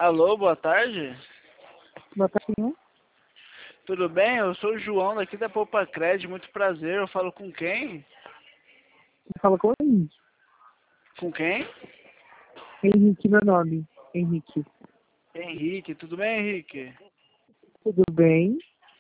Alô, boa tarde. Boa tarde. Tudo bem? Eu sou o João daqui da Poupa Cred, muito prazer. Eu falo com quem? Fala com o Henrique. Com quem? Henrique, meu nome. Henrique. Henrique, tudo bem, Henrique? Tudo bem?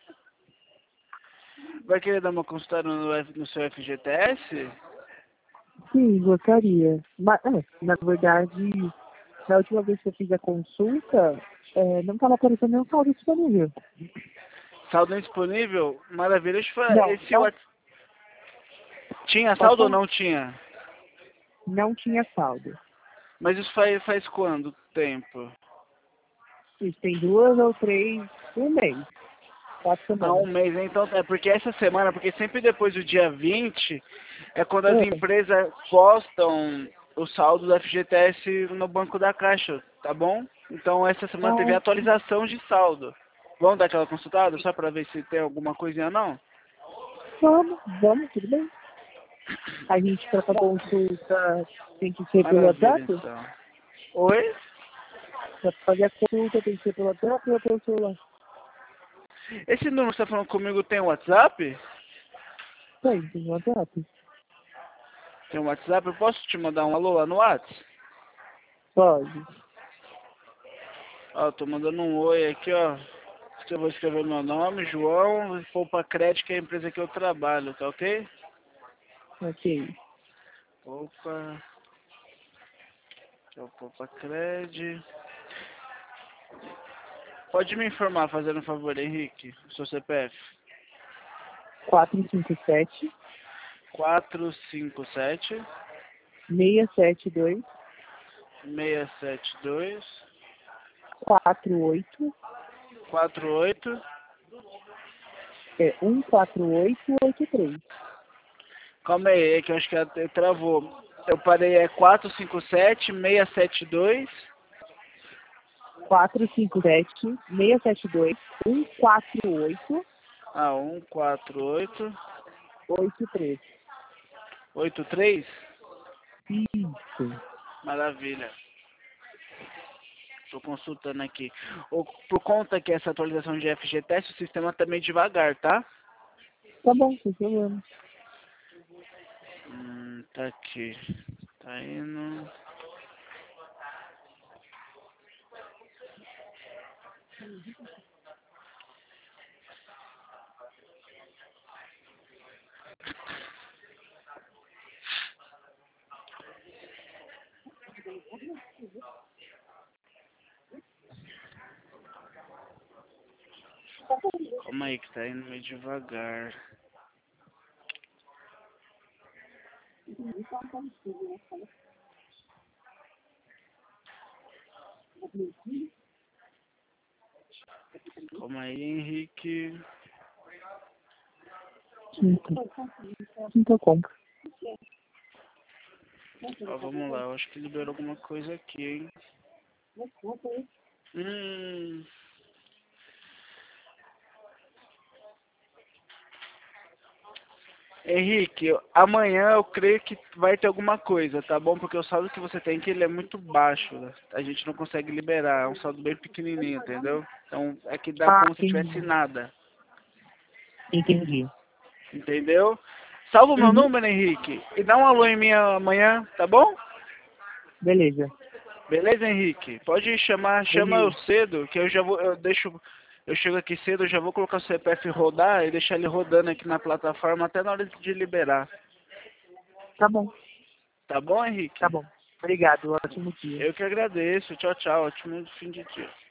Vai querer dar uma consulta no seu FGTS? Sim, gostaria. Mas, na verdade, na última vez que eu fiz a consulta, não estava aparecendo nenhum saldo disponível. Saldo indisponível? Maravilha. Deixa eu falar. Não, Esse WhatsApp... Tinha pode saldo ou falar? não tinha? Não tinha saldo. Mas isso faz quanto tempo? Isso tem 2 ou 3, um mês, 4 Há um semanas. mês, né? Então, é porque essa semana, porque sempre depois do dia 20 é quando as É. empresas postam o saldo do FGTS no banco da Caixa, tá bom? Então, essa semana teve Ah, atualização de saldo. Vamos dar aquela consultada só para ver se tem alguma coisinha não? vamos, tudo bem. A gente, para fazer consulta, tem que ser pelo Maravilha, WhatsApp? então. Oi? Para fazer a consulta, tem que ser pelo WhatsApp ou pelo celular? Esse número que você tá falando comigo tem WhatsApp? Tem WhatsApp. Tem WhatsApp? Eu posso te mandar um alô lá no WhatsApp? Pode. Ó, tô mandando um oi aqui, ó. Eu vou escrever meu nome, João, Poupa Cred, que é a empresa que eu trabalho, tá ok? Ok. Poupa, que é o Poupa Cred. Pode me informar, fazendo um favor, Henrique, o seu CPF. 457 457 672 672 48 48. 14883. Calma aí, é que eu acho que até travou. Eu parei, é 457 672. 457 672 148 Ah, 148 83. 83. Isso. Maravilha. Estou consultando aqui. Por conta que essa atualização de FGTS, o sistema tá meio devagar, tá? Tá bom, sem problema. Tá aqui. Tá indo. Calma aí que tá indo meio devagar. Calma aí, Henrique. Quinta. Quinta compra. Ó, vamos lá, eu acho que liberou alguma coisa aqui, hein? Hum. Henrique, amanhã eu creio que vai ter alguma coisa, tá bom? Porque o saldo que você tem que ele é muito baixo, né? A gente não consegue liberar, é um saldo bem pequenininho, entendeu? Então é que dá Ah, como se tivesse entendi. nada, Entendi. entendeu? Salva o meu Uhum. número, Henrique, e dá um alô em mim amanhã, tá bom? Beleza. Beleza, Henrique? Pode chamar, chama eu Beleza. cedo, que eu já vou, eu chego aqui cedo, eu já vou colocar o CPF rodar e deixar ele rodando aqui na plataforma até na hora de liberar. Tá bom. Tá bom, Tá Henrique? bom. Obrigado. Ótimo dia. Eu que agradeço. Tchau, tchau. Ótimo fim de dia.